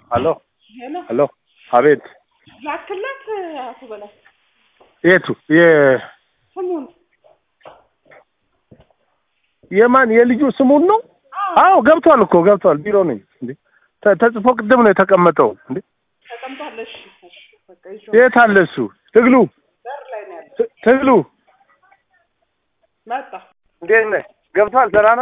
ሄሎ ሄሎ ሄሎ አቤት ላክላት አቶ በላይ የቱ ስሙን የማን የልጁ ስሙን ነው አዎ ገብቷል እኮ ገብቷል ቢሮ ነኝ እንዴ ተጽፎ ቅድም ነው የተቀመጠው እንዴ ተቀምጧለሽ በቃ ይዞ የት አለ እሱ ትግሉ በር ላይ ነው ያለው ትግሉ መጣ እንዴት ነህ ገብቷል ሰላም